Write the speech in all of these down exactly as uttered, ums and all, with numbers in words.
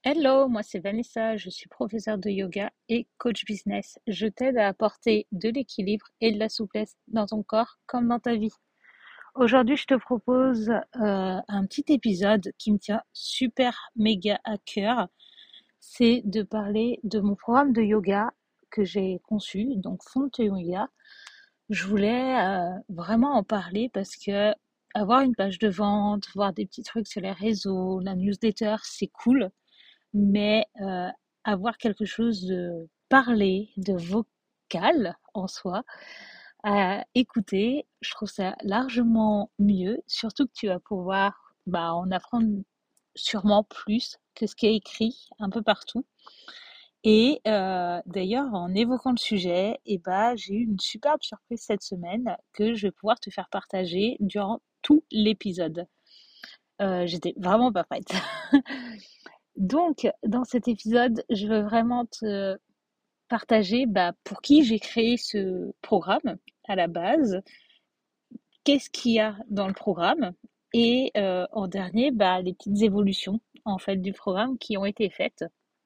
Hello, moi c'est Vanessa, je suis professeure de yoga et coach business. Je t'aide à apporter de l'équilibre et de la souplesse dans ton corps comme dans ta vie. Aujourd'hui, je te propose euh, un petit épisode qui me tient super méga à cœur. C'est de parler de mon programme de yoga que j'ai conçu, donc Fonte Yoga. Je voulais euh, vraiment en parler parce que avoir une page de vente, voir des petits trucs sur les réseaux, la newsletter, c'est cool, mais euh, avoir quelque chose de parlé, de vocal en soi, à écouter, je trouve ça largement mieux, surtout que tu vas pouvoir bah, en apprendre sûrement plus que ce qui est écrit un peu partout. Et euh, d'ailleurs, en évoquant le sujet, eh ben, j'ai eu une superbe surprise cette semaine que je vais pouvoir te faire partager durant tout l'épisode. Euh, j'étais vraiment pas prête. Donc, dans cet épisode, je veux vraiment te partager bah, pour qui j'ai créé ce programme à la base, qu'est-ce qu'il y a dans le programme, et euh, en dernier, bah, les petites évolutions en fait du programme qui ont été faites.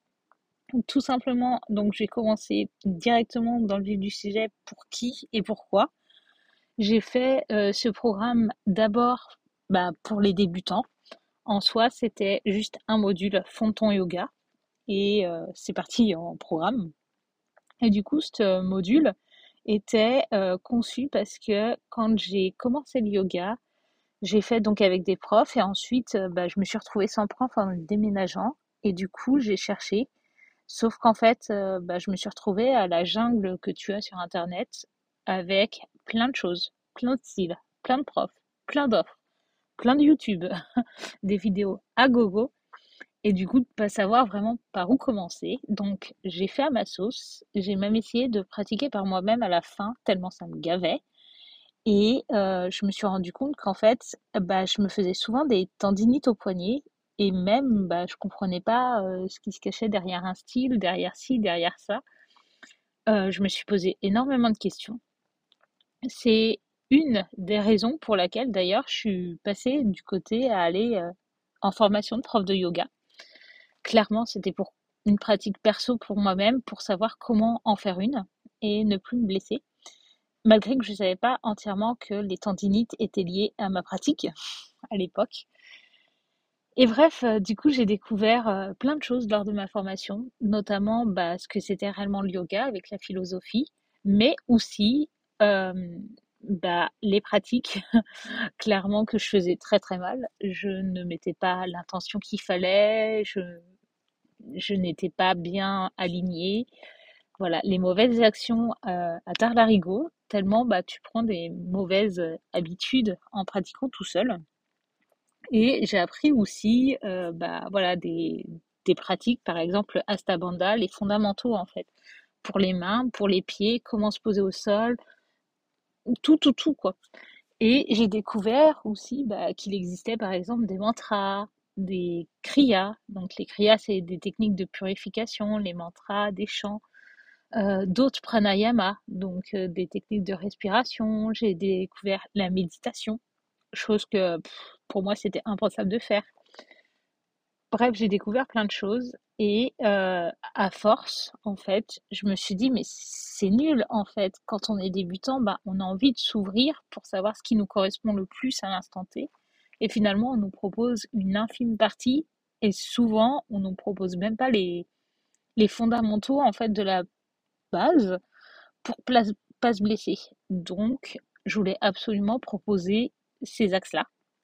Tout simplement, donc j'ai commencé directement dans le vif du sujet pour qui et pourquoi. J'ai fait euh, ce programme d'abord bah, pour les débutants. En soi, c'était juste un module Fond ton yoga et euh, c'est parti en programme. Et du coup, ce module était euh, conçu parce que quand j'ai commencé le yoga, j'ai fait donc avec des profs et ensuite euh, bah, je me suis retrouvée sans prof en déménageant et du coup j'ai cherché. Sauf qu'en fait, euh, bah, je me suis retrouvée à la jungle que tu as sur Internet avec plein de choses, plein de styles, plein de profs, plein d'offres, plein de YouTube, des vidéos à gogo et du coup, de pas savoir vraiment par où commencer. Donc, j'ai fait à ma sauce. J'ai même essayé de pratiquer par moi-même à la fin, tellement ça me gavait. Et euh, je me suis rendu compte qu'en fait, bah, je me faisais souvent des tendinites au poignet. Et même, bah, je comprenais pas euh, ce qui se cachait derrière un style, derrière ci, derrière ça. Euh, je me suis posé énormément de questions. C'est une des raisons pour laquelle, d'ailleurs, je suis passée du côté à aller euh, en formation de prof de yoga. Clairement, c'était pour une pratique perso pour moi-même, pour savoir comment en faire une et ne plus me blesser, malgré que je ne savais pas entièrement que les tendinites étaient liées à ma pratique à l'époque. Et bref, euh, du coup, j'ai découvert euh, plein de choses lors de ma formation, notamment bah, ce que c'était réellement le yoga avec la philosophie, mais aussi euh, bah, les pratiques, clairement que je faisais très très mal. Je ne mettais pas l'intention qu'il fallait, je je n'étais pas bien alignée. Voilà, les mauvaises actions euh, à tard-larigot, tellement bah, tu prends des mauvaises euh, habitudes en pratiquant tout seul. Et j'ai appris aussi euh, bah, voilà, des, des pratiques, par exemple Asta Bandha, les fondamentaux en fait, pour les mains, pour les pieds, comment se poser au sol, tout, tout, tout quoi. Et j'ai découvert aussi bah, qu'il existait par exemple des mantras, des kriyas. Donc les kriyas, c'est des techniques de purification, les mantras, des chants, euh, d'autres pranayama, donc euh, des techniques de respiration. J'ai découvert la méditation, chose que pff, pour moi c'était impensable de faire. Bref, j'ai découvert plein de choses et euh, à force, en fait, je me suis dit, mais c'est nul, en fait. Quand on est débutant, bah, on a envie de s'ouvrir pour savoir ce qui nous correspond le plus à l'instant T. Et finalement, on nous propose une infime partie et souvent, on nous propose même pas les, les fondamentaux, en fait, de la base pour plas- pas se blesser. Donc, je voulais absolument proposer ces axes-là.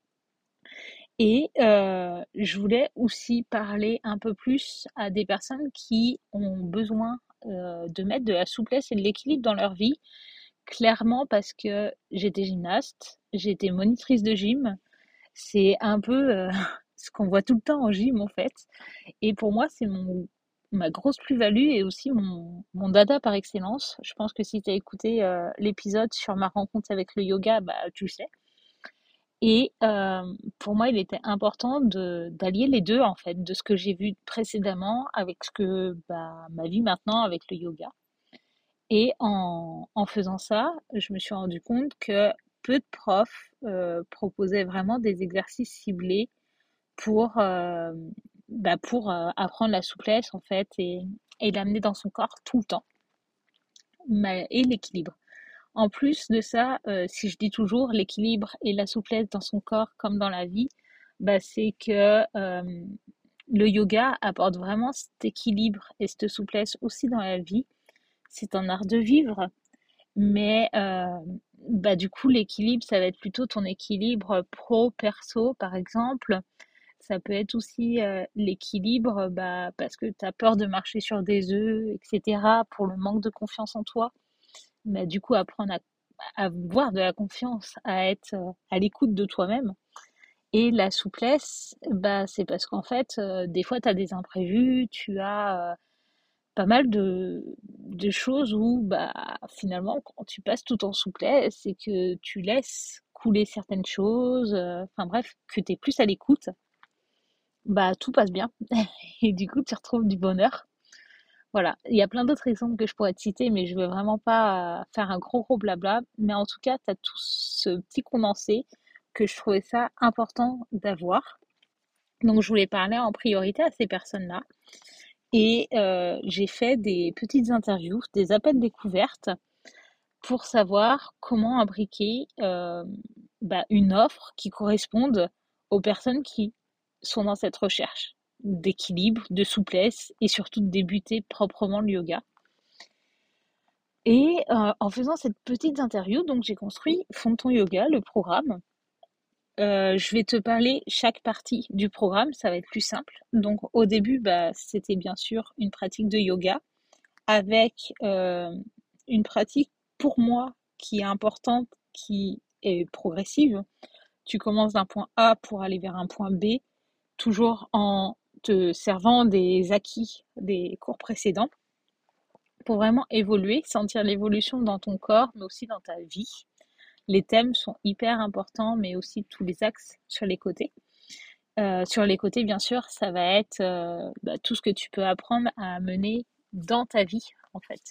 Et euh, je voulais aussi parler un peu plus à des personnes qui ont besoin euh, de mettre de la souplesse et de l'équilibre dans leur vie, clairement parce que j'étais gymnaste, j'étais monitrice de gym, c'est un peu euh, ce qu'on voit tout le temps en gym en fait. Et pour moi, c'est mon ma grosse plus-value et aussi mon, mon dada par excellence. Je pense que si tu as écouté euh, l'épisode sur ma rencontre avec le yoga, bah, tu le sais. Et euh, pour moi, il était important de d'allier les deux, en fait, de ce que j'ai vu précédemment avec ce que bah, ma vie maintenant avec le yoga. Et en, en faisant ça, je me suis rendu compte que peu de profs euh, proposaient vraiment des exercices ciblés pour, euh, bah, pour euh, apprendre la souplesse en fait et, et l'amener dans son corps tout le temps mais- et l'équilibre. En plus de ça, euh, si je dis toujours l'équilibre et la souplesse dans son corps comme dans la vie, bah, c'est que euh, le yoga apporte vraiment cet équilibre et cette souplesse aussi dans la vie. C'est un art de vivre, mais euh, bah, du coup, l'équilibre, ça va être plutôt ton équilibre pro-perso, par exemple. Ça peut être aussi euh, l'équilibre bah, parce que tu as peur de marcher sur des œufs, et cetera, pour le manque de confiance en toi. Bah, du coup, apprendre à, à avoir de la confiance, à être euh, à l'écoute de toi-même. Et la souplesse, bah, c'est parce qu'en fait, euh, des fois, tu as des imprévus, tu as euh, pas mal de, de choses où, bah, finalement, quand tu passes tout en souplesse, c'est que tu laisses couler certaines choses, euh, enfin bref, que tu es plus à l'écoute, bah, tout passe bien. Et du coup, tu retrouves du bonheur. Voilà, il y a plein d'autres exemples que je pourrais te citer, mais je veux vraiment pas euh, faire un gros gros blabla. Mais en tout cas, tu as tout ce petit condensé que je trouvais ça important d'avoir. Donc, je voulais parler en priorité à ces personnes-là. Et euh, j'ai fait des petites interviews, des appels découvertes pour savoir comment imbriquer euh, bah, une offre qui corresponde aux personnes qui sont dans cette recherche d'équilibre, de souplesse et surtout de débuter proprement le yoga. Et euh, en faisant cette petite interview, donc j'ai construit Fonds ton Yoga, le programme. Euh, je vais te parler chaque partie du programme, ça va être plus simple. Donc au début, bah, c'était bien sûr une pratique de yoga avec euh, une pratique pour moi qui est importante, qui est progressive. Tu commences d'un point A pour aller vers un point B, toujours en te servant des acquis des cours précédents pour vraiment évoluer, sentir l'évolution dans ton corps, mais aussi dans ta vie. Les thèmes sont hyper importants, mais aussi tous les axes sur les côtés. Euh, sur les côtés, bien sûr, ça va être euh, bah, tout ce que tu peux apprendre à mener dans ta vie, en fait.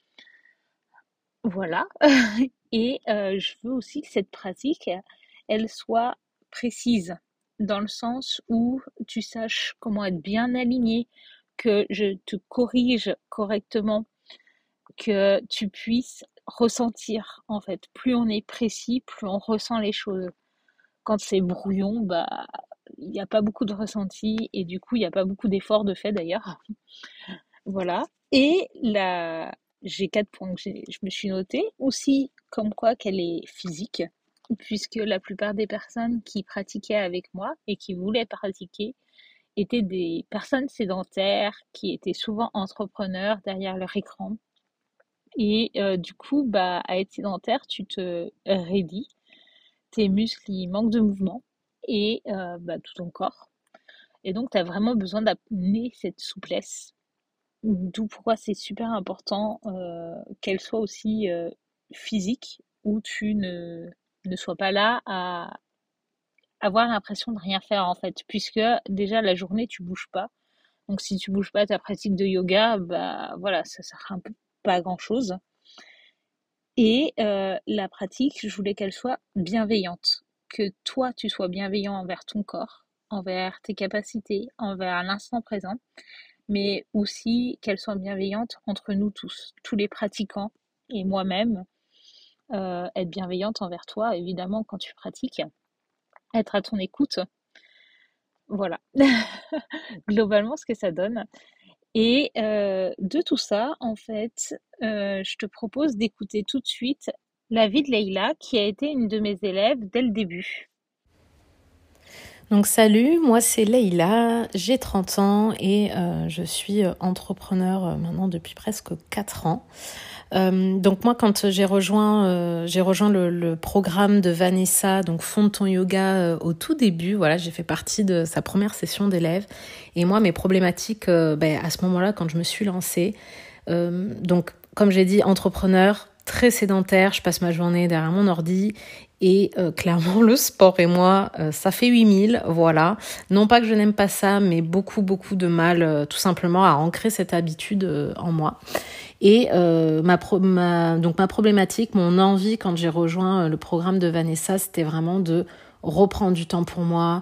Voilà. Et euh, je veux aussi que cette pratique, elle soit précise, dans le sens où tu saches comment être bien aligné, que je te corrige correctement, que tu puisses ressentir, en fait. Plus on est précis, plus on ressent les choses. Quand c'est brouillon, bah, il n'y a pas beaucoup de ressenti et du coup, il n'y a pas beaucoup d'efforts de fait d'ailleurs. Voilà. Et la... j'ai quatre points que j'ai- je me suis notée. Aussi, comme quoi qu'elle est physique, puisque la plupart des personnes qui pratiquaient avec moi et qui voulaient pratiquer étaient des personnes sédentaires qui étaient souvent entrepreneurs derrière leur écran. Et euh, du coup, bah, à être sédentaire, tu te raidis, tes muscles ils manquent de mouvement et euh, bah, tout ton corps. Et donc, tu as vraiment besoin d'amener cette souplesse. D'où pourquoi c'est super important euh, qu'elle soit aussi euh, physique, où tu ne, ne sois pas là à avoir l'impression de rien faire en fait, puisque déjà la journée tu bouges pas. Donc si tu bouges pas ta pratique de yoga, bah voilà, ça sert un peu pas à grand chose. Et euh, la pratique, je voulais qu'elle soit bienveillante, que toi tu sois bienveillant envers ton corps, envers tes capacités, envers l'instant présent, mais aussi qu'elle soit bienveillante entre nous tous, tous les pratiquants et moi-même, euh, être bienveillante envers toi, évidemment, quand tu pratiques, être à ton écoute, voilà, globalement ce que ça donne. Et euh, de tout ça, en fait, euh, je te propose d'écouter tout de suite la vie de Leïla, qui a été une de mes élèves dès le début. Donc salut, moi c'est Leïla, j'ai trente ans et euh, je suis entrepreneur euh, maintenant depuis presque quatre ans. Euh, donc moi quand j'ai rejoint euh, j'ai rejoint le, le programme de Vanessa, donc Fonds ton Yoga euh, au tout début, voilà, j'ai fait partie de sa première session d'élèves et moi mes problématiques euh, ben, à ce moment-là quand je me suis lancée, euh, donc comme j'ai dit entrepreneur, très sédentaire, je passe ma journée derrière mon ordi et euh, clairement le sport et moi euh, ça fait huit mille, voilà, non pas que je n'aime pas ça mais beaucoup beaucoup de mal euh, tout simplement à ancrer cette habitude euh, en moi. Et euh, ma, pro- ma, donc ma problématique, mon envie quand j'ai rejoint le programme de Vanessa, c'était vraiment de reprendre du temps pour moi,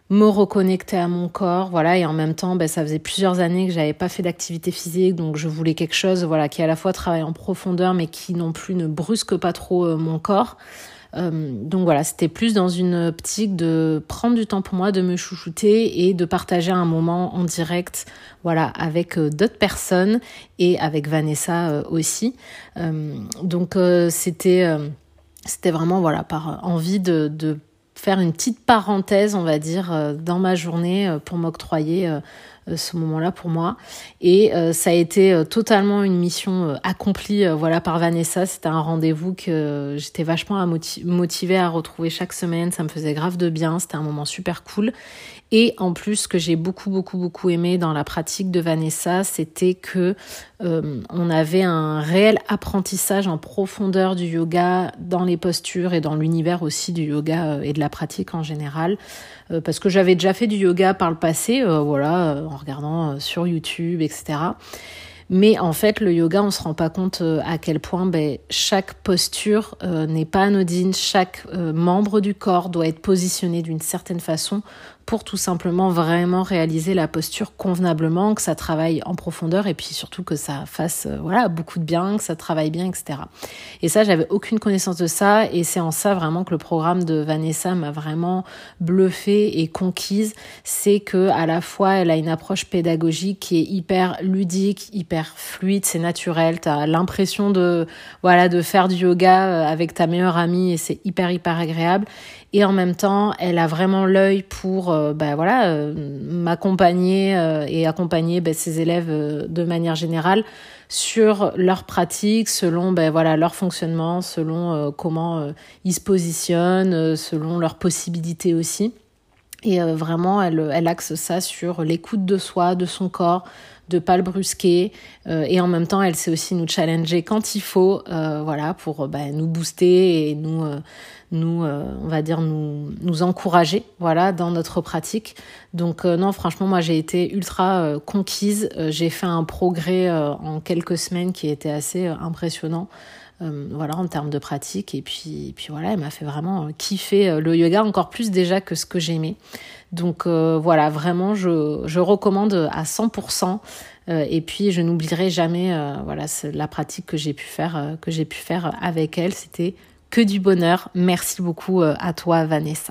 me reconnecter à mon corps, voilà, et en même temps, ben, ça faisait plusieurs années que j'avais pas fait d'activité physique, donc je voulais quelque chose, voilà, qui à la fois travaille en profondeur, mais qui non plus ne brusque pas trop euh, mon corps. Euh, donc voilà, c'était plus dans une optique de prendre du temps pour moi, de me chouchouter et de partager un moment en direct, voilà, avec euh, d'autres personnes et avec Vanessa euh, aussi. Euh, donc euh, c'était euh, c'était vraiment voilà par envie de, de faire une petite parenthèse, on va dire, euh, dans ma journée euh, pour m'octroyer euh, euh, ce moment-là pour moi. Et euh, ça a été euh, totalement une mission euh, accomplie euh, voilà, par Vanessa. C'était un rendez-vous que euh, j'étais vachement à motiv- motivée à retrouver chaque semaine. Ça me faisait grave de bien. C'était un moment super cool. Et en plus, ce que j'ai beaucoup, beaucoup, beaucoup aimé dans la pratique de Vanessa, c'était que euh, on avait un réel apprentissage en profondeur du yoga dans les postures et dans l'univers aussi du yoga euh, et de la pratique en général. Euh, parce que j'avais déjà fait du yoga par le passé, euh, voilà, euh, en regardant euh, sur YouTube, et cetera. Mais en fait, le yoga, on se rend pas compte euh, à quel point ben, chaque posture euh, n'est pas anodine, chaque euh, membre du corps doit être positionné d'une certaine façon pour tout simplement vraiment réaliser la posture convenablement, que ça travaille en profondeur et puis surtout que ça fasse euh, voilà beaucoup de bien, que ça travaille bien, et cetera. Et ça, j'avais aucune connaissance de ça et c'est en ça vraiment que le programme de Vanessa m'a vraiment bluffée et conquise. C'est que à la fois, elle a une approche pédagogique qui est hyper ludique, hyper fluide, c'est naturel. T'as l'impression de voilà de faire du yoga avec ta meilleure amie et c'est hyper hyper agréable. Et en même temps, elle a vraiment l'œil pour euh, bah, voilà, euh, m'accompagner euh, et accompagner bah, ses élèves euh, de manière générale sur leur pratique, selon bah, voilà, leur fonctionnement, selon euh, comment euh, ils se positionnent, euh, selon leurs possibilités aussi. Et euh, vraiment, elle, elle axe ça sur l'écoute de soi, de son corps, de pas le brusquer. Euh, et en même temps, elle sait aussi nous challenger quand il faut, euh, voilà, pour bah, nous booster et nous, euh, nous, euh, on va dire nous, nous encourager, voilà, dans notre pratique. Donc euh, non, franchement, moi j'ai été ultra euh, conquise. Euh, j'ai fait un progrès euh, en quelques semaines qui était assez euh, impressionnant. Euh, voilà, en termes de pratique. Et puis, et puis voilà, elle m'a fait vraiment euh, kiffer euh, le yoga encore plus déjà que ce que j'aimais. Donc euh, voilà, vraiment, je, je recommande à cent pour cent. Euh, et puis, je n'oublierai jamais euh, voilà, la pratique que j'ai pu faire, euh, que j'ai pu faire avec elle. C'était que du bonheur. Merci beaucoup euh, à toi, Vanessa.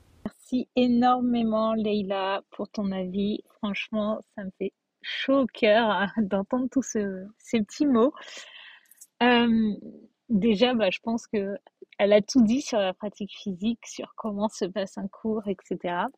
Merci énormément, Leïla, pour ton avis. Franchement, ça me fait chaud au cœur hein, d'entendre tous ce- ces petits mots. Euh, déjà, bah, je pense que elle a tout dit sur la pratique physique, sur comment se passe un cours, et cetera.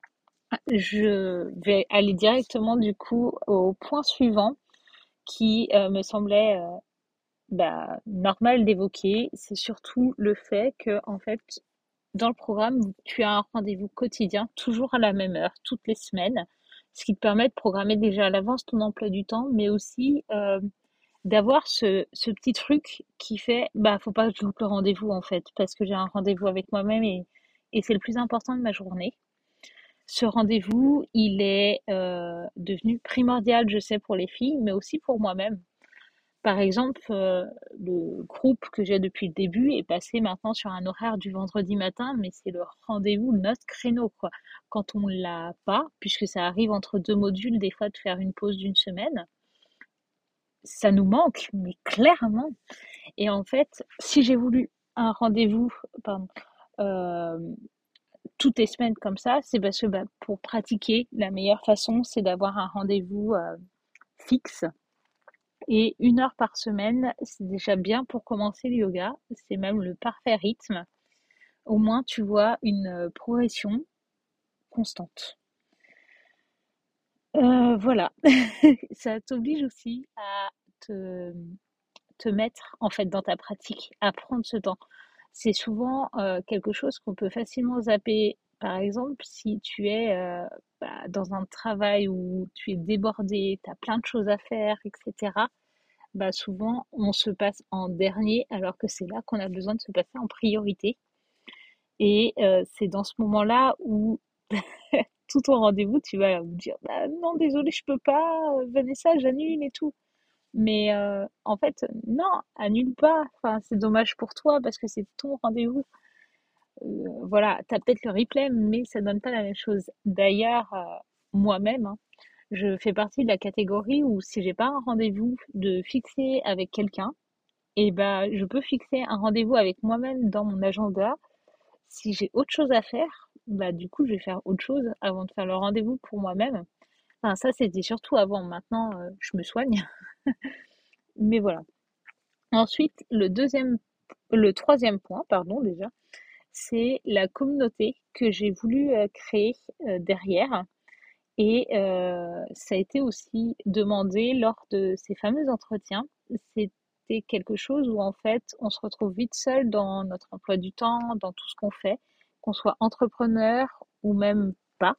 Je vais aller directement du coup au point suivant qui euh, me semblait euh, bah, normal d'évoquer. C'est surtout le fait que, en fait, dans le programme, tu as un rendez-vous quotidien, toujours à la même heure, toutes les semaines, ce qui te permet de programmer déjà à l'avance ton emploi du temps, mais aussi euh, d'avoir ce, ce petit truc qui fait, bah, faut pas que je loupe le rendez-vous en fait, parce que j'ai un rendez-vous avec moi-même et, et c'est le plus important de ma journée. Ce rendez-vous, il est euh, devenu primordial, je sais, pour les filles, mais aussi pour moi-même. Par exemple, euh, le groupe que j'ai depuis le début est passé maintenant sur un horaire du vendredi matin, mais c'est le rendez-vous, notre créneau, quoi. Quand on l'a pas, puisque ça arrive entre deux modules, des fois de faire une pause d'une semaine, ça nous manque, mais clairement. Et en fait, si j'ai voulu un rendez-vous, pardon, euh, toutes les semaines comme ça, c'est parce que bah, pour pratiquer, la meilleure façon, c'est d'avoir un rendez-vous euh, fixe. Et une heure par semaine, c'est déjà bien pour commencer le yoga. C'est même le parfait rythme. Au moins, tu vois une euh, progression constante. Euh, voilà. Ça t'oblige aussi à te, te mettre en fait dans ta pratique, à prendre ce temps. C'est souvent euh, quelque chose qu'on peut facilement zapper. Par exemple, si tu es euh, bah, dans un travail où tu es débordé, tu as plein de choses à faire, et cetera, bah souvent on se passe en dernier alors que c'est là qu'on a besoin de se passer en priorité. Et euh, c'est dans ce moment-là où tout ton rendez-vous, tu vas me dire bah, non, désolé, je peux pas, euh, Vanessa, j'annule et tout. Mais euh, en fait, non, annule pas. Enfin, c'est dommage pour toi parce que c'est ton rendez-vous. euh, voilà, t'as peut-être le replay, mais ça donne pas la même chose. D'ailleurs, euh, moi-même, hein, je fais partie de la catégorie où si j'ai pas un rendez-vous de fixer avec quelqu'un, et ben, je peux fixer un rendez-vous avec moi-même dans mon agenda. Si j'ai autre chose à faire, bah, du coup, je vais faire autre chose avant de faire le rendez-vous pour moi-même. Enfin, ça, c'était surtout avant. Maintenant, euh, je me soigne. Mais voilà. Ensuite, le deuxième, le troisième point, pardon, déjà, c'est la communauté que j'ai voulu euh, créer euh, derrière. Et euh, ça a été aussi demandé lors de ces fameux entretiens. C'était quelque chose où en fait on se retrouve vite seul dans notre emploi du temps, dans tout ce qu'on fait, qu'on soit entrepreneur ou même pas.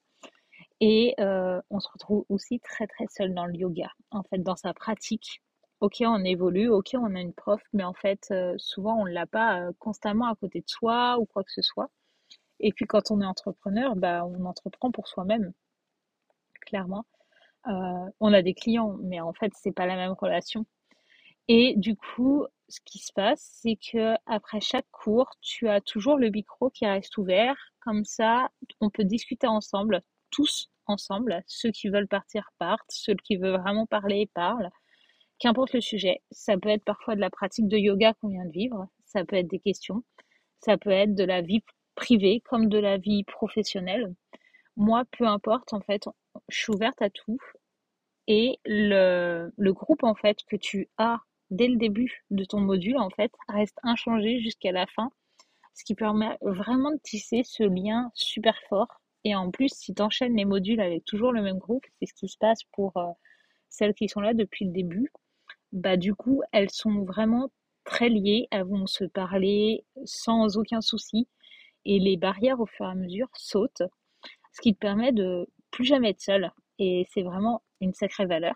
Et euh, on se retrouve aussi très très seul dans le yoga, en fait, dans sa pratique. Ok, on évolue, ok, on a une prof, mais en fait, euh, souvent on l'a pas euh, constamment à côté de soi ou quoi que ce soit. Et puis quand on est entrepreneur, bah, on entreprend pour soi-même, clairement. Euh, on a des clients, mais en fait, c'est pas la même relation. Et du coup, ce qui se passe, c'est que après chaque cours, tu as toujours le micro qui reste ouvert. Comme ça, on peut discuter ensemble, tous ensemble. Ceux qui veulent partir partent, ceux qui veulent vraiment parler parlent. Qu'importe le sujet. Ça peut être parfois de la pratique de yoga qu'on vient de vivre. Ça peut être des questions. Ça peut être de la vie privée comme de la vie professionnelle. Moi, peu importe, en fait, je suis ouverte à tout. Et le, le groupe, en fait, que tu as dès le début de ton module, en fait, reste inchangé jusqu'à la fin, ce qui permet vraiment de tisser ce lien super fort. Et en plus, si tu enchaînes les modules avec toujours le même groupe, c'est ce qui se passe pour euh, celles qui sont là depuis le début, bah du coup, elles sont vraiment très liées, elles vont se parler sans aucun souci, et les barrières au fur et à mesure sautent, ce qui te permet de plus jamais être seule. Et c'est vraiment une sacrée valeur.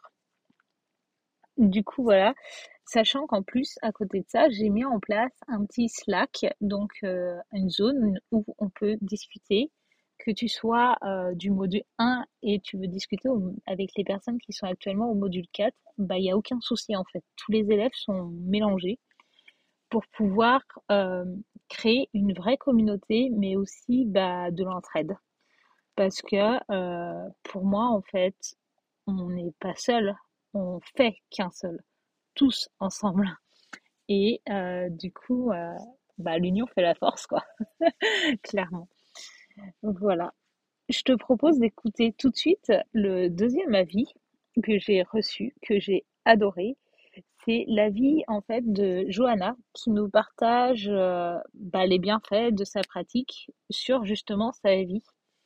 Du coup, voilà, sachant qu'en plus, à côté de ça, j'ai mis en place un petit Slack, donc euh, une zone où on peut discuter, que tu sois euh, du module un et tu veux discuter au- avec les personnes qui sont actuellement au module quatre, bah, il n'y a aucun souci en fait. Tous les élèves sont mélangés pour pouvoir euh, créer une vraie communauté, mais aussi bah, de l'entraide. Parce que euh, pour moi, en fait, on n'est pas seul, on fait qu'un seul, tous ensemble. Et euh, du coup, euh, bah, l'union fait la force, quoi, clairement. Donc voilà. Je te propose d'écouter tout de suite le deuxième avis que j'ai reçu, que j'ai adoré. C'est l'avis en fait de Johanna qui nous partage euh, bah, les bienfaits de sa pratique sur justement sa vie.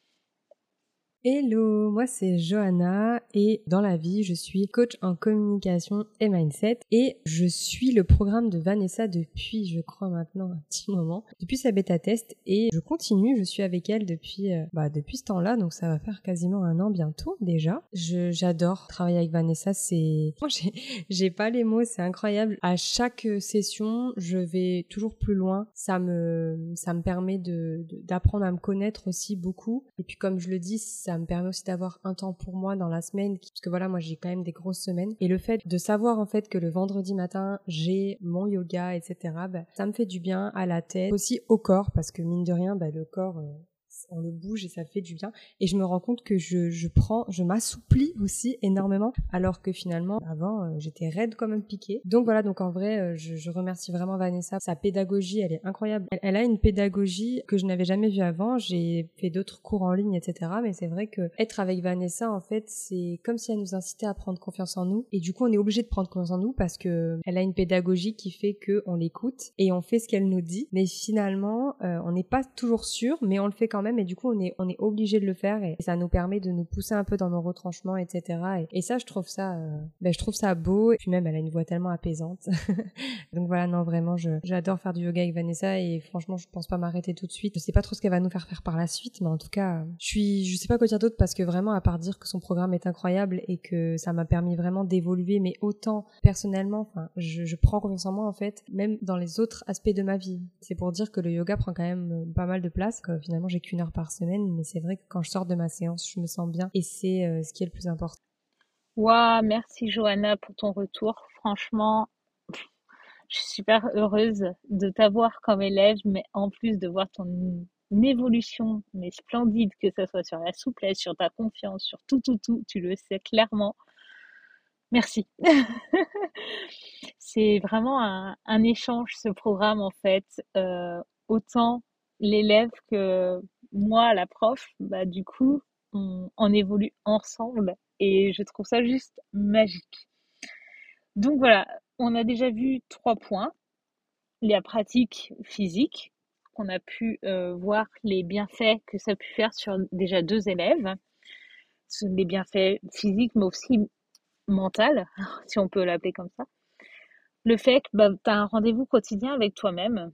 Hello, moi c'est Johanna et dans la vie je suis coach en communication et mindset et je suis le programme de Vanessa depuis je crois maintenant un petit moment, depuis sa bêta test et je continue, je suis avec elle depuis euh, bah depuis ce temps-là donc ça va faire quasiment un an bientôt déjà. Je j'adore travailler avec Vanessa, c'est moi j'ai j'ai pas les mots, c'est incroyable. À chaque session, je vais toujours plus loin. Ça me ça me permet de de- d'apprendre à me connaître aussi beaucoup et puis comme je le dis, ça me permet aussi d'avoir un temps pour moi dans la semaine, parce que voilà, moi j'ai quand même des grosses semaines. Et le fait de savoir en fait que le vendredi matin, j'ai mon yoga, et cetera, bah, ça me fait du bien à la tête, aussi au corps, parce que mine de rien, bah, le corps, euh, on le bouge et ça fait du bien. Et je me rends compte que je, je prends, je m'assouplis aussi énormément, alors que finalement, avant, euh, j'étais raide comme un piqué. Donc voilà, donc en vrai, euh, je, je remercie vraiment Vanessa. Sa pédagogie, elle est incroyable. Elle, elle a une pédagogie que je n'avais jamais vue avant. J'ai fait d'autres cours en ligne, et cetera. Mais c'est vrai que être avec Vanessa, en fait, c'est comme si elle nous incitait à prendre confiance en nous. Et du coup, on est obligé de prendre confiance en nous parce que elle a une pédagogie qui fait que on l'écoute et on fait ce qu'elle nous dit. Mais finalement, euh, on n'est pas toujours sûr, mais on le fait quand même. Et du coup, on est on est obligé de le faire et ça nous permet de nous pousser un peu dans nos retranchements, et cetera. Et, et ça, je trouve ça, euh, ben, je trouve ça beau. Et puis même, elle a une voix tellement apaisante. Donc voilà, non, vraiment, je, j'adore faire du yoga avec Vanessa et franchement, je pense pas m'arrêter tout de suite. Je sais pas trop ce qu'elle va nous faire faire par la suite, mais en tout cas, je suis, je sais pas quoi dire d'autre parce que vraiment, à part dire que son programme est incroyable et que ça m'a permis vraiment d'évoluer, mais autant personnellement, enfin, je, je prends confiance en moi en fait, même dans les autres aspects de ma vie. C'est pour dire que le yoga prend quand même pas mal de place, que finalement, j'ai qu'une heure par semaine, mais c'est vrai que quand je sors de ma séance, je me sens bien et c'est euh, ce qui est le plus important. Waouh, merci Johanna pour ton retour. Franchement, je suis super heureuse de t'avoir comme élève, mais en plus de voir ton évolution, mais splendide, que ça soit sur la souplesse, sur ta confiance, sur tout, tout, tout, tu le sais clairement. Merci. C'est vraiment un, un échange, ce programme, en fait. Euh, autant l'élève que moi, la prof, bah, du coup, on, on évolue ensemble et je trouve ça juste magique. Donc voilà, on a déjà vu trois points. La pratique physique, qu'on a pu euh, voir les bienfaits que ça a pu faire sur déjà deux élèves. Ce sont des bienfaits physiques, mais aussi mentaux, si on peut l'appeler comme ça. Le fait que bah, tu as un rendez-vous quotidien avec toi-même,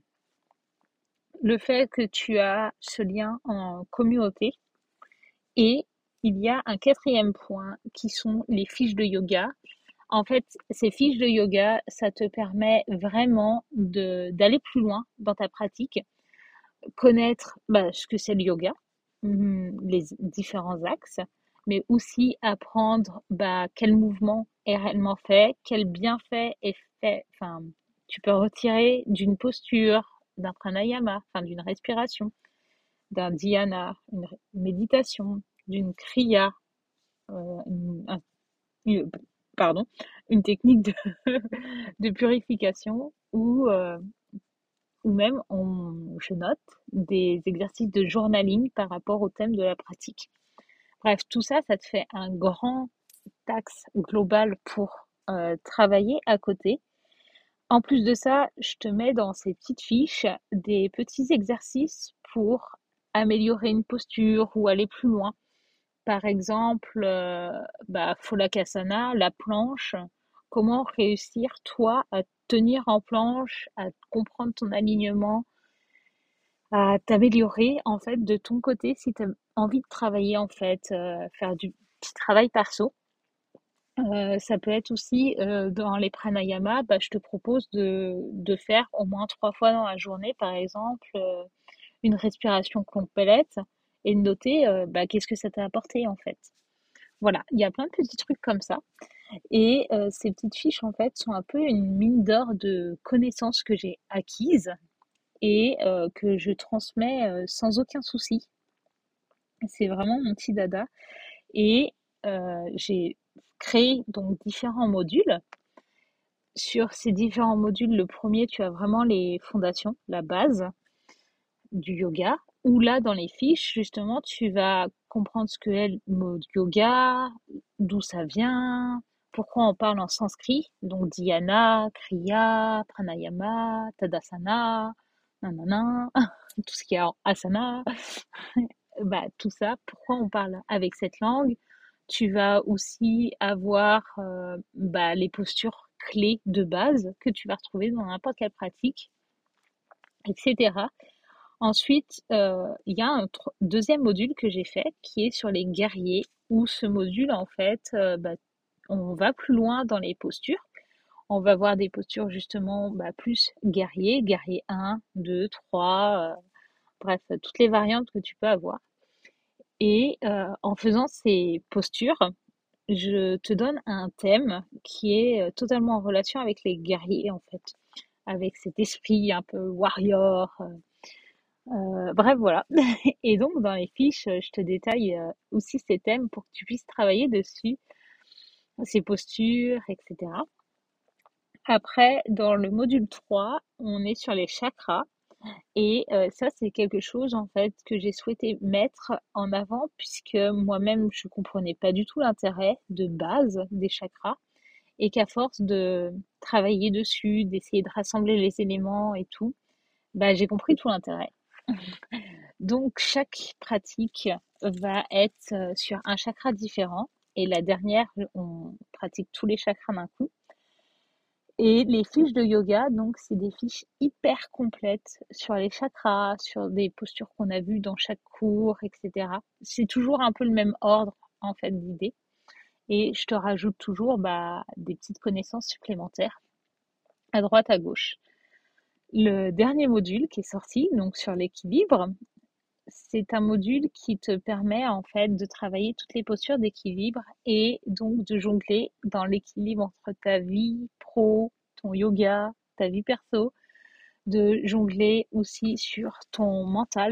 le fait que tu as ce lien en communauté, et il y a un quatrième point qui sont les fiches de yoga. En fait, ces fiches de yoga, ça te permet vraiment de d'aller plus loin dans ta pratique, connaître bah, ce que c'est le yoga, hum, les différents axes, mais aussi apprendre bah, quel mouvement est réellement fait, quel bienfait est fait, enfin, tu peux retirer d'une posture, d'un pranayama, enfin d'une respiration, d'un dhyana, une méditation, d'une kriya, euh, une, un- une- pardon, une technique de, de purification ou euh, ou même on, je note des exercices de journaling par rapport au thème de la pratique. Bref, tout ça, ça te fait un grand axe global pour euh, travailler à côté. En plus de ça, je te mets dans ces petites fiches des petits exercices pour améliorer une posture ou aller plus loin. Par exemple, euh, bah, Folakasana, la planche. Comment réussir, toi, à tenir en planche, à comprendre ton alignement, à t'améliorer en fait de ton côté si tu as envie de travailler en fait, euh, faire du petit travail perso. Euh, ça peut être aussi euh, dans les pranayama, bah, je te propose de, de faire au moins trois fois dans la journée, par exemple, euh, une respiration complète et de noter euh, bah, qu'est-ce que ça t'a apporté en fait. Voilà, il y a plein de petits trucs comme ça. Et euh, ces petites fiches en fait sont un peu une mine d'or de connaissances que j'ai acquises et euh, que je transmets euh, sans aucun souci. C'est vraiment mon petit dada. Et euh, j'ai créé donc différents modules. Sur ces différents modules, le premier, tu as vraiment les fondations, la base du yoga, où là, dans les fiches, justement, tu vas comprendre ce que est le mot yoga, d'où ça vient, pourquoi on parle en sanskrit, donc dhyana, kriya, pranayama, tadasana, nanana, tout ce qui est en asana, bah, tout ça, pourquoi on parle avec cette langue. Tu vas aussi avoir euh, bah, les postures clés de base que tu vas retrouver dans n'importe quelle pratique, et cetera. Ensuite, euh, il y a un tro- deuxième module que j'ai fait qui est sur les guerriers, où ce module, en fait, euh, bah, on va plus loin dans les postures. On va voir des postures justement bah, plus guerrier, guerrier un, deux, trois, euh, bref, toutes les variantes que tu peux avoir. Et euh, en faisant ces postures, je te donne un thème qui est euh, totalement en relation avec les guerriers, en fait, avec cet esprit un peu warrior. euh, euh, bref, voilà. Et donc, dans les fiches, euh, je te détaille euh, aussi ces thèmes pour que tu puisses travailler dessus, ces postures, et cetera. Après, dans le module trois, on est sur les chakras. Et euh, ça, c'est quelque chose en fait que j'ai souhaité mettre en avant puisque moi-même, je comprenais pas du tout l'intérêt de base des chakras et qu'à force de travailler dessus, d'essayer de rassembler les éléments et tout, bah, j'ai compris tout l'intérêt. Donc, chaque pratique va être euh, sur un chakra différent et la dernière, on pratique tous les chakras d'un coup. Et les fiches de yoga, donc, c'est des fiches hyper complètes sur les chakras, sur des postures qu'on a vues dans chaque cours, et cetera. C'est toujours un peu le même ordre, en fait, d'idées. Et je te rajoute toujours bah, des petites connaissances supplémentaires à droite, à gauche. Le dernier module qui est sorti, donc sur l'équilibre, c'est un module qui te permet en fait de travailler toutes les postures d'équilibre et donc de jongler dans l'équilibre entre ta vie pro, ton yoga, ta vie perso, de jongler aussi sur ton mental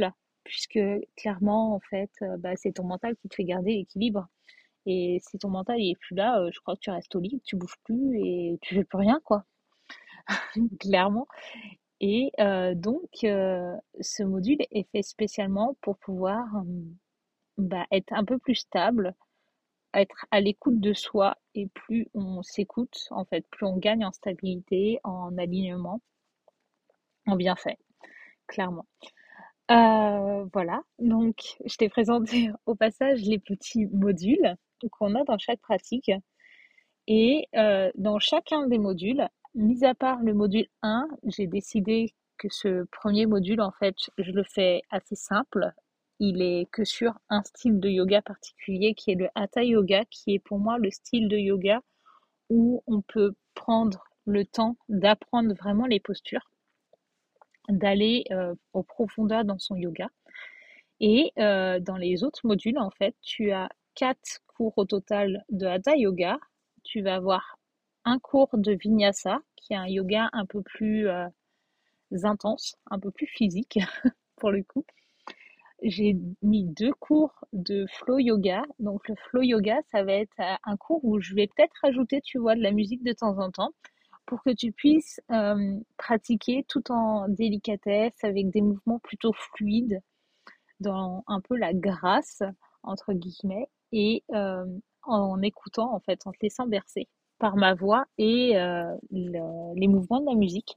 puisque clairement, en fait, euh, bah, c'est ton mental qui te fait garder l'équilibre. Et si ton mental il est plus là, euh, je crois que tu restes au lit, tu bouges plus et tu fais plus rien, quoi, clairement. Et euh, donc, euh, ce module est fait spécialement pour pouvoir hum, bah, être un peu plus stable, être à l'écoute de soi, et plus on s'écoute, en fait, plus on gagne en stabilité, en alignement, en bienfait, clairement. Euh, voilà, donc je t'ai présenté au passage les petits modules qu'on a dans chaque pratique. Et euh, dans chacun des modules, mis à part le module un, j'ai décidé que ce premier module, en fait, je le fais assez simple. Il est que sur un style de yoga particulier qui est le Hatha Yoga, qui est pour moi le style de yoga où on peut prendre le temps d'apprendre vraiment les postures, d'aller euh, aux profondeurs dans son yoga. Et euh, dans les autres modules, en fait, tu as quatre cours au total de Hatha Yoga. Tu vas avoir un cours de Vinyasa, qui est un yoga un peu plus euh, intense, un peu plus physique, pour le coup. J'ai mis deux cours de flow yoga. Donc le flow yoga, ça va être euh, un cours où je vais peut-être rajouter, tu vois, de la musique de temps en temps pour que tu puisses euh, pratiquer tout en délicatesse, avec des mouvements plutôt fluides, dans un peu la grâce, entre guillemets, et euh, en écoutant, en fait, en te laissant bercer par ma voix et euh, le- les mouvements de la musique.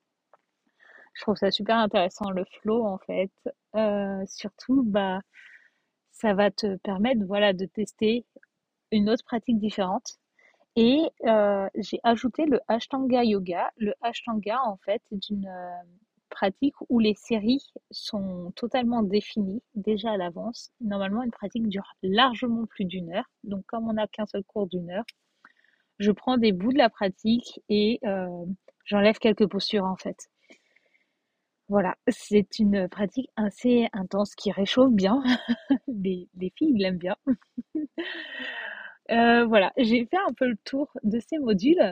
Je trouve ça super intéressant, le flow, en fait. Euh, surtout, bah, ça va te permettre, voilà, de tester une autre pratique différente. Et euh, j'ai ajouté le Ashtanga Yoga. Le Ashtanga, en fait, est une euh, pratique où les séries sont totalement définies déjà à l'avance. Normalement, une pratique dure largement plus d'une heure. Donc, comme on n'a qu'un seul cours d'une heure, je prends des bouts de la pratique et euh, j'enlève quelques postures, en fait. Voilà, c'est une pratique assez intense qui réchauffe bien. Les, les filles l'aiment bien. Euh, voilà, j'ai fait un peu le tour de ces modules.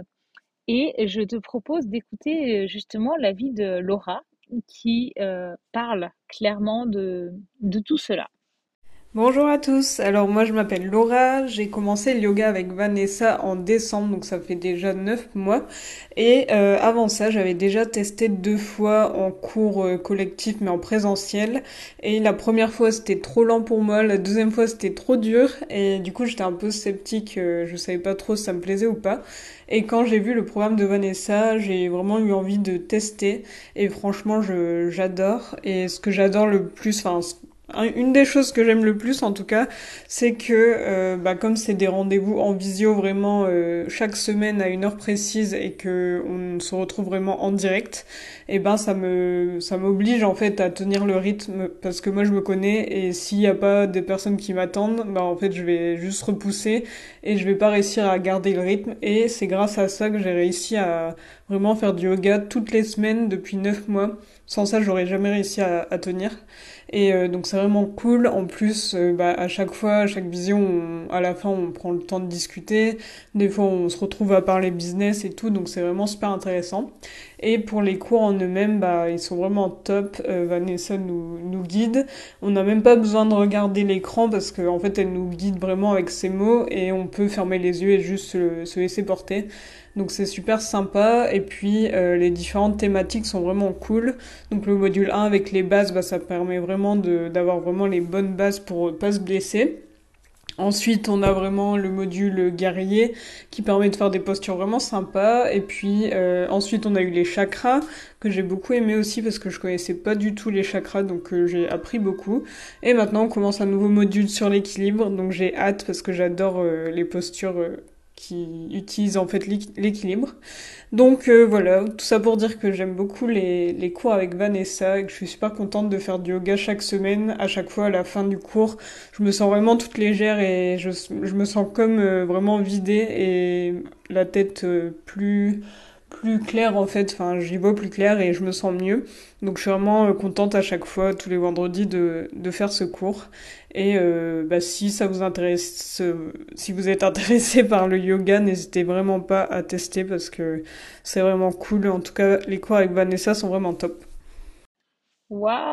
Et je te propose d'écouter euh, justement l'avis de Laura qui euh, parle clairement de, de tout cela. Bonjour à tous, alors moi je m'appelle Laura, j'ai commencé le yoga avec Vanessa en décembre, donc ça fait déjà neuf mois. Et euh, avant ça, j'avais déjà testé deux fois en cours euh, collectif mais en présentiel. Et la première fois c'était trop lent pour moi, la deuxième fois c'était trop dur. Et du coup j'étais un peu sceptique, euh, je savais pas trop si ça me plaisait ou pas. Et quand j'ai vu le programme de Vanessa, j'ai vraiment eu envie de tester. Et franchement je j'adore. Et ce que j'adore le plus, enfin une des choses que j'aime le plus en tout cas, c'est que euh, bah, comme c'est des rendez-vous en visio vraiment euh, chaque semaine à une heure précise et que on se retrouve vraiment en direct, et ben ça me ça m'oblige en fait à tenir le rythme parce que moi je me connais et s'il y a pas des personnes qui m'attendent, bah en fait je vais juste repousser et je vais pas réussir à garder le rythme et c'est grâce à ça que j'ai réussi à vraiment faire du yoga toutes les semaines depuis neuf mois. Sans ça, j'aurais jamais réussi à, à tenir. Et euh, donc c'est vraiment cool. En plus, euh, bah, à chaque fois, à chaque vision, on- à la fin, on prend le temps de discuter. Des fois, on se retrouve à parler business et tout, donc c'est vraiment super intéressant. Et pour les cours en eux-mêmes, bah, ils sont vraiment top. Euh, Vanessa nous, nous guide. On n'a même pas besoin de regarder l'écran parce qu'en en fait, elle nous guide vraiment avec ses mots et on peut fermer les yeux et juste se, se laisser porter. Donc c'est super sympa et puis euh, les différentes thématiques sont vraiment cool. Donc le module un avec les bases, bah, ça permet vraiment de, d'avoir vraiment les bonnes bases pour pas se blesser. Ensuite, on a vraiment le module guerrier qui permet de faire des postures vraiment sympas. Et puis euh, ensuite, on a eu les chakras que j'ai beaucoup aimé aussi parce que je connaissais pas du tout les chakras, donc euh, j'ai appris beaucoup. Et maintenant, on commence un nouveau module sur l'équilibre, donc j'ai hâte parce que j'adore euh, les postures euh, qui utilisent en fait l'équilibre. Donc euh, voilà, tout ça pour dire que j'aime beaucoup les, les cours avec Vanessa et que je suis super contente de faire du yoga chaque semaine. À chaque fois, à la fin du cours, je me sens vraiment toute légère et je, je me sens comme euh, vraiment vidée et la tête euh, plus plus claire en fait, enfin j'y vois plus clair et je me sens mieux. Donc je suis vraiment euh, contente à chaque fois, tous les vendredis, de, de faire ce cours. Et euh, bah, si ça vous intéresse, euh, si vous êtes intéressé par le yoga, n'hésitez vraiment pas à tester parce que c'est vraiment cool. En tout cas, les cours avec Vanessa sont vraiment top. Waouh,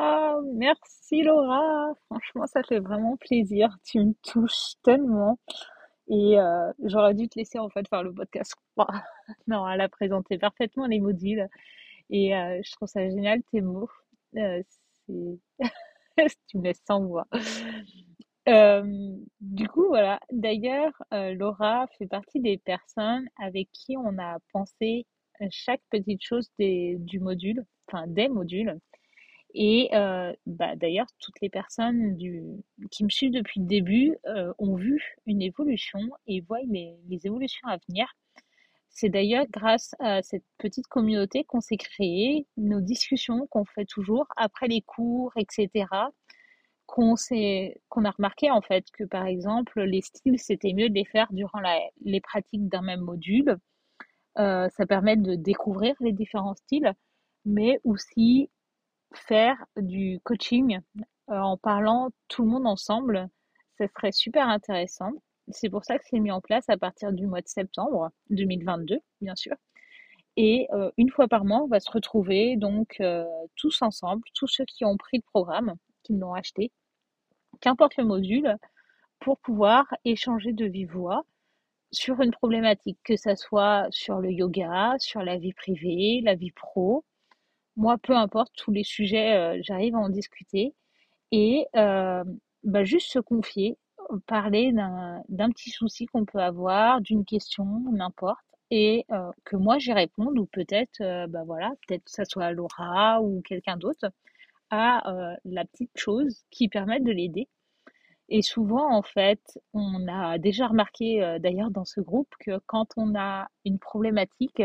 merci Laura. Franchement, ça fait vraiment plaisir. Tu me touches tellement. Et euh, j'aurais dû te laisser en fait faire le podcast. Non, elle a présenté parfaitement les modules. Et euh, je trouve ça génial, tes mots. Euh, c'est... Tu me laisses sans voix. Euh, du coup, voilà. D'ailleurs, euh, Laura fait partie des personnes avec qui on a pensé chaque petite chose des, du module, enfin des modules. Et euh, bah, d'ailleurs, toutes les personnes du, qui me suivent depuis le début euh, ont vu une évolution et voient les, les évolutions à venir. C'est d'ailleurs grâce à cette petite communauté qu'on s'est créée, nos discussions qu'on fait toujours après les cours, et cetera, qu'on s'est, qu'on a remarqué en fait que par exemple les styles, c'était mieux de les faire durant la- les pratiques d'un même module. Euh, ça permet de découvrir les différents styles, mais aussi faire du coaching euh, en parlant tout le monde ensemble, ça serait super intéressant. C'est pour ça que c'est mis en place à partir du mois de septembre deux mille vingt-deux, bien sûr. Et euh, une fois par mois, on va se retrouver donc euh, tous ensemble, tous ceux qui ont pris le programme, qui l'ont acheté, qu'importe le module, pour pouvoir échanger de vive voix sur une problématique, que ça soit sur le yoga, sur la vie privée, la vie pro. Moi, peu importe, tous les sujets, euh, j'arrive à en discuter et euh, bah, juste se confier, euh, parler d'un d'un petit souci qu'on peut avoir, d'une question, n'importe, et euh, que moi j'y réponde ou peut-être, euh, bah voilà, peut-être que ça soit Laura ou quelqu'un d'autre, à euh, la petite chose qui permet de l'aider. Et souvent, en fait, on a déjà remarqué euh, d'ailleurs dans ce groupe que quand on a une problématique,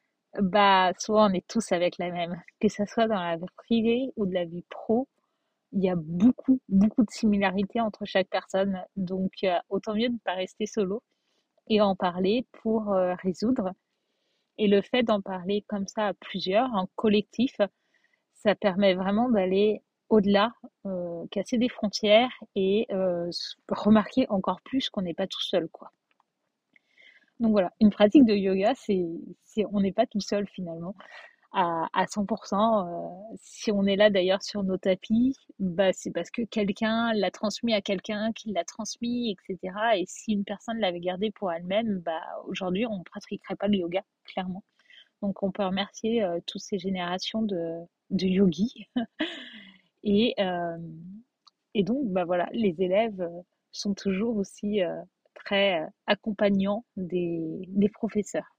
bah soit on est tous avec la même, que ça soit dans la vie privée ou de la vie pro, il y a beaucoup, beaucoup de similarités entre chaque personne. Donc, euh, autant mieux de ne pas rester solo et en parler pour euh, résoudre. Et le fait d'en parler comme ça à plusieurs, en collectif, ça permet vraiment d'aller au-delà, euh, casser des frontières et euh, s- remarquer encore plus qu'on n'est pas tout seul, quoi. Donc voilà, une pratique de yoga, c'est, c'est, on n'est pas tout seul finalement à, à cent pour cent. Euh, si on est là d'ailleurs sur nos tapis, bah, c'est parce que quelqu'un l'a transmis à quelqu'un qui l'a transmis, et cetera. Et si une personne l'avait gardé pour elle-même, bah, aujourd'hui, on ne pratiquerait pas le yoga, clairement. Donc on peut remercier euh, toutes ces générations de, de yogis. Et, euh, et donc, bah, voilà, les élèves euh, sont toujours aussi euh, très euh, accompagnants des, des professeurs.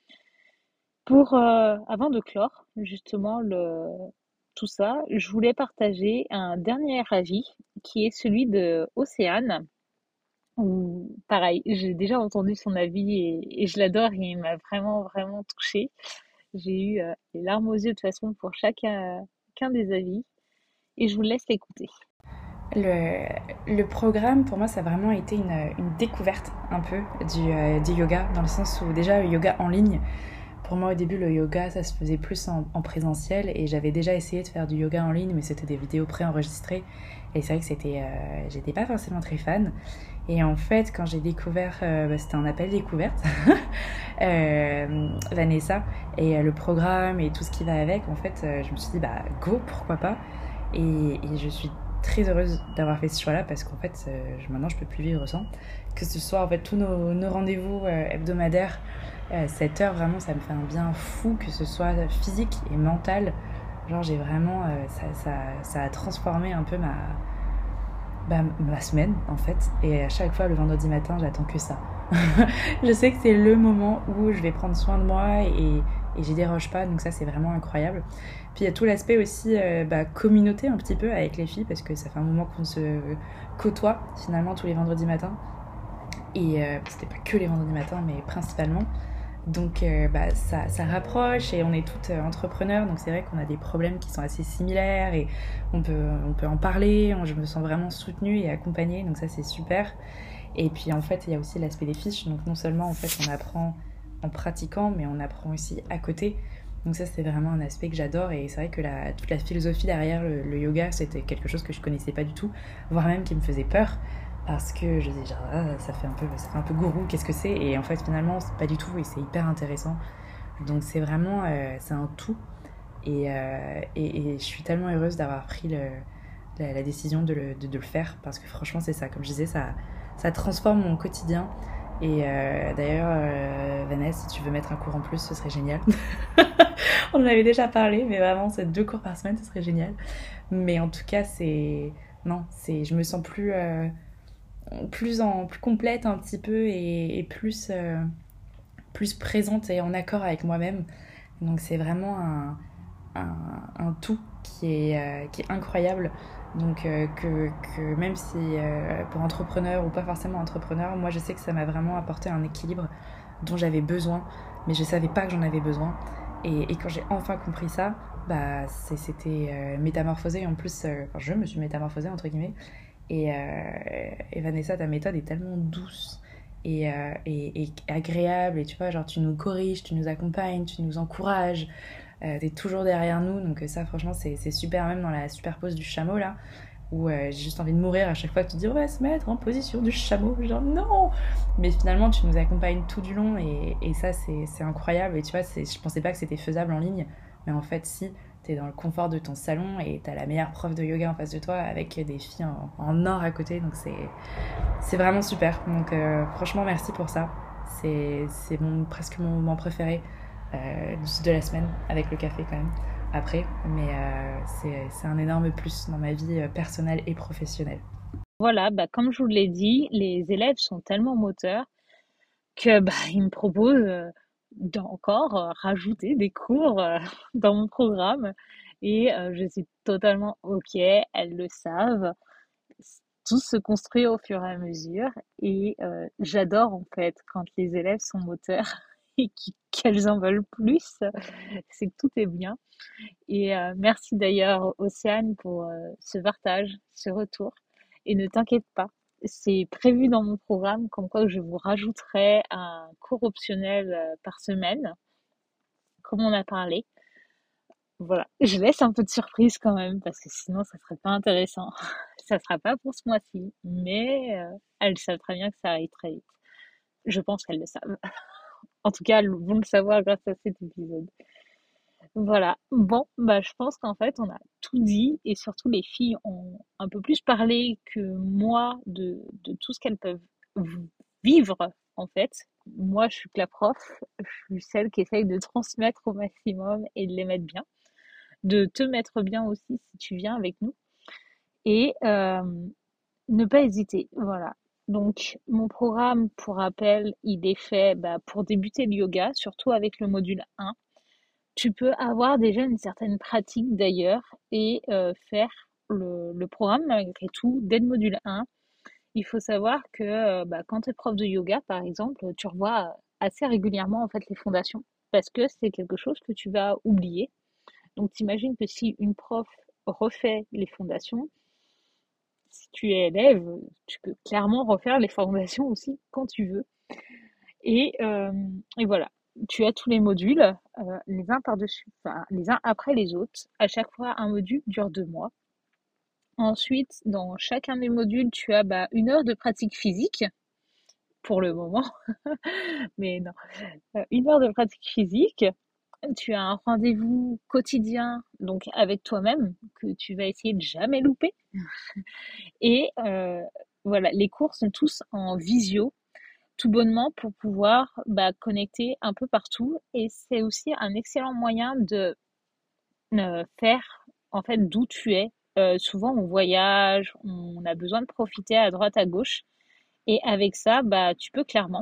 Pour, euh, avant de clore justement le, tout ça, je voulais partager un dernier avis qui est celui de Océane, où pareil, j'ai déjà entendu son avis et, et je l'adore et il m'a vraiment, vraiment touchée. J'ai eu euh, les larmes aux yeux de toute façon pour chacun, chacun des avis et je vous laisse l'écouter. Le, le programme, pour moi, ça a vraiment été une, une découverte un peu du, euh, du yoga, dans le sens où déjà, le yoga en ligne, pour moi, au début, le yoga, ça se faisait plus en, en présentiel et j'avais déjà essayé de faire du yoga en ligne, mais c'était des vidéos préenregistrées et c'est vrai que c'était, euh, j'étais pas forcément très fan. Et en fait, quand j'ai découvert, euh, bah, c'était un appel découverte, euh, Vanessa, et euh, le programme et tout ce qui va avec, en fait, euh, je me suis dit, bah, go, pourquoi pas. Et, et je suis très heureuse d'avoir fait ce choix-là parce qu'en fait, euh, je, maintenant, je peux plus vivre sans. Que ce soit, en fait, tous nos, nos rendez-vous euh, hebdomadaires, euh, cette heure, vraiment, ça me fait un bien fou, que ce soit physique et mental. Genre, j'ai vraiment, euh, ça, ça, ça a transformé un peu ma... Bah, ma semaine en fait, et à chaque fois le vendredi matin j'attends que ça. Je sais que c'est le moment où je vais prendre soin de moi et, et j'y déroge pas, donc ça c'est vraiment incroyable. Puis il y a tout l'aspect aussi euh, bah, communauté un petit peu avec les filles parce que ça fait un moment qu'on se côtoie finalement tous les vendredis matins et euh, c'était pas que les vendredis matins mais principalement. Donc euh, bah, ça, ça rapproche et on est toutes euh, entrepreneurs, donc c'est vrai qu'on a des problèmes qui sont assez similaires et on peut, on peut en parler, je me sens vraiment soutenue et accompagnée, donc ça c'est super. Et puis en fait il y a aussi l'aspect des fiches, donc non seulement en fait on apprend en pratiquant, mais on apprend aussi à côté. Donc ça c'est vraiment un aspect que j'adore et c'est vrai que la, toute la philosophie derrière le, le yoga c'était quelque chose que je connaissais pas du tout, voire même qui me faisait peur. Parce que je dis genre ah, ça fait un peu ça fait un peu gourou, qu'est-ce que c'est, et en fait finalement c'est pas du tout et c'est hyper intéressant. Donc c'est vraiment euh, c'est un tout et, euh, et, et je suis tellement heureuse d'avoir pris le la, la décision de le, de, de le faire, parce que franchement c'est ça, comme je disais, ça, ça transforme mon quotidien. Et euh, d'ailleurs, euh, Vanessa, si tu veux mettre un cours en plus, ce serait génial. On en avait déjà parlé, mais vraiment, c'est deux cours par semaine, ce serait génial. Mais en tout cas, c'est... Non, c'est... je me sens plus, euh, plus, en... plus complète un petit peu et, et plus, euh, plus présente et en accord avec moi-même. Donc c'est vraiment un, un, un tout qui est, euh, qui est incroyable. Donc euh, que, que même si euh, pour entrepreneur ou pas forcément entrepreneur, moi je sais que ça m'a vraiment apporté un équilibre dont j'avais besoin, mais je savais pas que j'en avais besoin. Et, et quand j'ai enfin compris ça, bah c'est, c'était euh, métamorphosé. En plus, euh, enfin je me suis métamorphosée entre guillemets. Et, euh, et Vanessa, ta méthode est tellement douce et, euh, et, et agréable. Et tu vois, genre tu nous corriges, tu nous accompagnes, tu nous encourages. Euh, t'es toujours derrière nous, donc ça franchement c'est, c'est super, même dans la super pose du chameau là, où euh, j'ai juste envie de mourir à chaque fois que tu dis on va se mettre en position du chameau, genre non, mais finalement tu nous accompagnes tout du long et, et ça c'est, c'est incroyable. Et tu vois, c'est, je pensais pas que c'était faisable en ligne, mais en fait si, t'es dans le confort de ton salon et t'as la meilleure prof de yoga en face de toi avec des filles en, en or à côté, donc c'est, c'est vraiment super. Donc euh, franchement merci pour ça, c'est, c'est mon, presque mon moment préféré Euh, de la semaine, avec le café quand même après, mais euh, c'est, c'est un énorme plus dans ma vie personnelle et professionnelle. Voilà, bah, comme je vous l'ai dit, les élèves sont tellement moteurs que bah, ils me proposent euh, d'encore euh, rajouter des cours euh, dans mon programme et euh, je suis totalement OK, elles le savent. Tout se construit au fur et à mesure et euh, j'adore en fait quand les élèves sont moteurs et qui- qu'elles en veulent plus, c'est que tout est bien. Et euh, merci d'ailleurs Océane pour euh, ce partage, ce retour. Et ne t'inquiète pas, c'est prévu dans mon programme comme quoi je vous rajouterai un cours optionnel euh, par semaine, comme on a parlé. Voilà, je laisse un peu de surprise quand même parce que sinon ça serait pas intéressant. Ça sera pas pour ce mois-ci, mais euh, elles savent très bien que ça arrive très vite. Je pense qu'elles le savent. En tout cas, elles vont le savoir grâce à cet épisode. Voilà. Bon, bah, je pense qu'en fait, on a tout dit et surtout les filles ont un peu plus parlé que moi de, de tout ce qu'elles peuvent v- vivre, en fait. Moi, je suis que la prof, je suis celle qui essaye de transmettre au maximum et de les mettre bien, de te mettre bien aussi si tu viens avec nous et euh, ne pas hésiter. Voilà. Donc, mon programme, pour rappel, il est fait bah, pour débuter le yoga, surtout avec le module un. Tu peux avoir déjà une certaine pratique d'ailleurs et euh, faire le, le programme malgré tout dès le module un. Il faut savoir que euh, bah, quand tu es prof de yoga, par exemple, tu revois assez régulièrement en fait les fondations parce que c'est quelque chose que tu vas oublier. Donc t'imagines que si une prof refait les fondations, si tu es élève, tu peux clairement refaire les fondations aussi quand tu veux. Et, euh, et voilà, tu as tous les modules, euh, les uns par-dessus, enfin, les uns après les autres. À chaque fois, un module dure deux mois. Ensuite, dans chacun des modules, tu as bah, une heure de pratique physique, pour le moment, mais non, euh, une heure de pratique physique. Tu as un rendez-vous quotidien, donc avec toi-même, que tu vas essayer de jamais louper. Et euh, voilà, les cours sont tous en visio, tout bonnement pour pouvoir bah, connecter un peu partout. Et c'est aussi un excellent moyen de euh, faire en fait d'où tu es. Euh, souvent on voyage, on a besoin de profiter à droite à gauche. Et avec ça, bah tu peux clairement.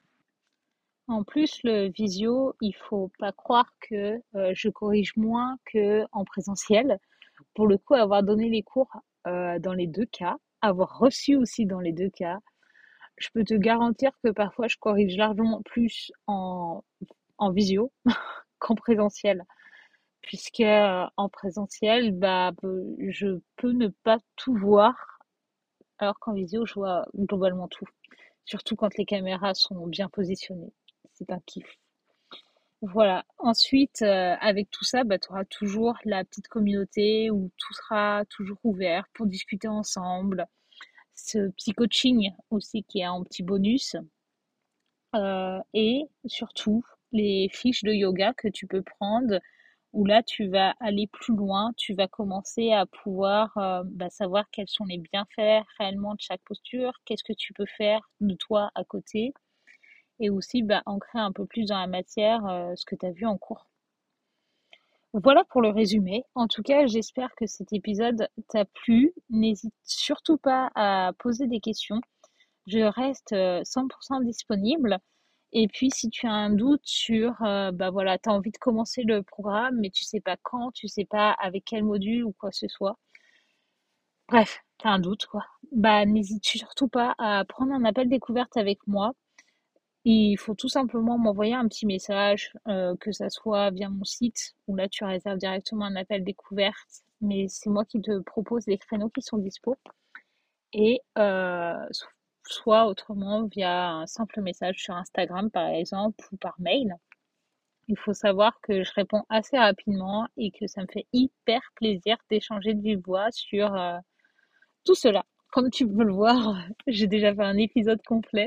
En plus, le visio, il faut pas croire que euh, je corrige moins que en présentiel. Pour le coup, avoir donné les cours euh, dans les deux cas, avoir reçu aussi dans les deux cas, je peux te garantir que parfois je corrige largement plus en, en visio qu'en présentiel. Puisque euh, en présentiel, bah, peu- je peux ne pas tout voir, alors qu'en visio, je vois globalement tout. Surtout quand les caméras sont bien positionnées. C'est un kiff. Voilà. Ensuite, euh, avec tout ça, bah, tu auras toujours la petite communauté où tout sera toujours ouvert pour discuter ensemble. Ce petit coaching aussi qui est un petit bonus. Euh, et surtout, les fiches de yoga que tu peux prendre où là, tu vas aller plus loin, tu vas commencer à pouvoir euh, bah, savoir quels sont les bienfaits réellement de chaque posture, qu'est-ce que tu peux faire de toi à côté, et aussi bah, ancrer un peu plus dans la matière euh, ce que tu as vu en cours. Voilà pour le résumé. En tout cas, j'espère que cet épisode t'a plu. N'hésite surtout pas à poser des questions. Je reste euh, cent pour cent disponible. Et puis, si tu as un doute sur, euh, bah voilà, tu as envie de commencer le programme, mais tu sais pas quand, tu sais pas avec quel module ou quoi que ce soit. Bref, tu as un doute, quoi. Bah, n'hésite surtout pas à prendre un appel découverte avec moi. Il faut tout simplement m'envoyer un petit message, euh, que ça soit via mon site, où là tu réserves directement un appel découverte, mais c'est moi qui te propose les créneaux qui sont dispo. Et euh, so- soit autrement via un simple message sur Instagram par exemple, ou par mail. Il faut savoir que je réponds assez rapidement et que ça me fait hyper plaisir d'échanger de vive voix sur euh, tout cela. Comme tu peux le voir, j'ai déjà fait un épisode complet.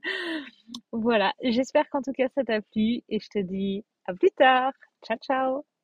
Voilà, j'espère qu'en tout cas ça t'a plu et je te dis à plus tard. Ciao ciao.